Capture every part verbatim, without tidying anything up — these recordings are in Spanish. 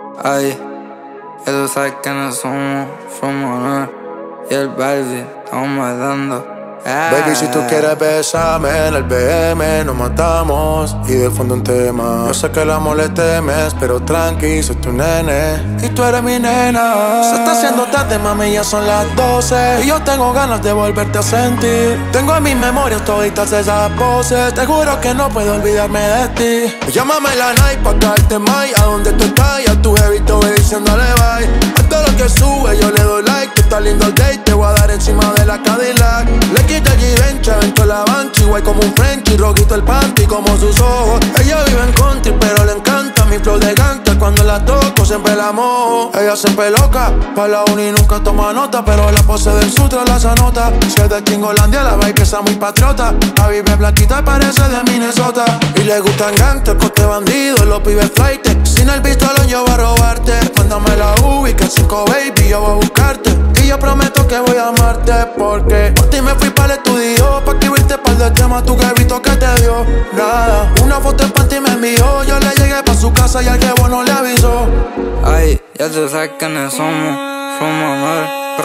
Ay, ellos saben que no somos from honor. Y el Barbie, estamos dando. Ah. Baby, si tú quieres besarme en el B M, nos matamos y de fondo un tema. Yo sé que el amor le temes, pero tranqui, soy tu nene y tú eres mi nena. Se está haciendo tarde, mami, ya son las doce y yo tengo ganas de volverte a sentir. Tengo en mis memorias toditas esas voces, te juro que no puedo olvidarme de ti. Llámame la night pa' caerte más, a donde tú estás, ya tu jevito ve diciéndole bye. A todo lo que sube yo le doy like, que está lindo el date, te voy a dar encima de la Cadillac. Le quita el Givenchy, aventó la Banshee, guay como un Frenchy, rojito el panty como sus ojos. Ella vive en country, pero le encanta mi flow de gangsta. Cuando la toco siempre la mojo. Ella siempre loca, pa' la uni nunca toma nota, pero la pose del sutra la anota. Si es de Kingolandia, la baby está muy patriota. La vive blanquita parece de Minnesota. Y le gustan gangsters, coste bandido, los pibes flight. Sin el pistolón yo voy a robarte. Mándame la U y que cinco baby yo voy a buscarte. Y yo prometo que voy a amarte, porque por ti me fui para el estudio, pa' escribirte par de temas, tú que he visto que te dio nada. Una foto en panty me envió, yo le llegué pa' su casa y al que no le avisó. Ay, ya tú sabes que no somos from honor.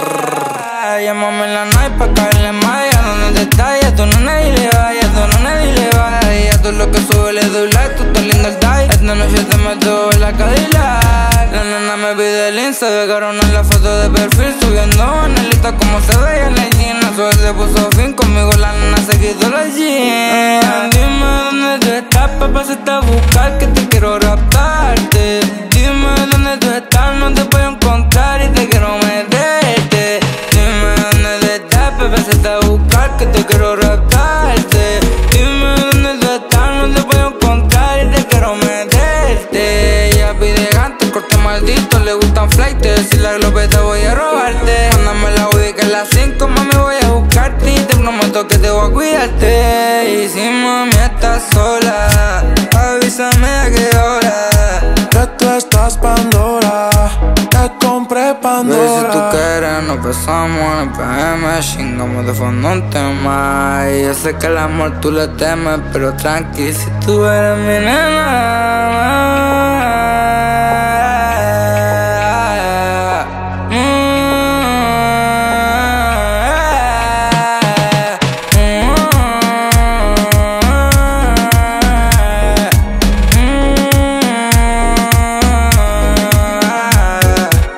Llámame en la night pa' caerle más. Ya donde estás, ya tú no nadie le va, ya tú no nadie le va. Ya tú lo que sube le doy like, tú estás lindo el die. Esta noche te meto en la Cadillac. La nena me pide el Insta, ve cabrón en la foto de perfil, subiendo anelita como se veía en la Gina. Suerte se puso fin, conmigo la nena se quitó la jean. Dime dónde tú estás, papá, se está a buscar, que te quiero raptarte. Dime dónde tú estás, no te puedo encontrar y te quiero meterte. Dime dónde tú estás, papá, se está a buscar, que te quiero raptarte. Dime dónde tú estás, no te puedo encontrar y te quiero meterte. Ella pide gante, corte maldito, le gustan flightes. Si la glopeta voy a robarte. Mándame la Audi que a las cinco, mami, voy a buscarte. Y te prometo que te voy a cuidarte. Y si mami estás sola, avísame a qué hora. Que tú estás Pandora, te compré Pandora. Baby, si tú quieres nos besamos en el P M, chingamos de fondo un tema. Y yo sé que el amor tú le temes, pero tranqui, si tú eres mi nena.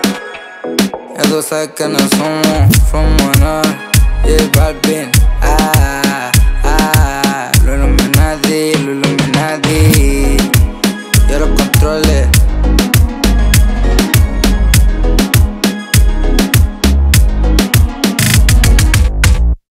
Ya tú sabes que no somos from honor. Y el Barbie, ah.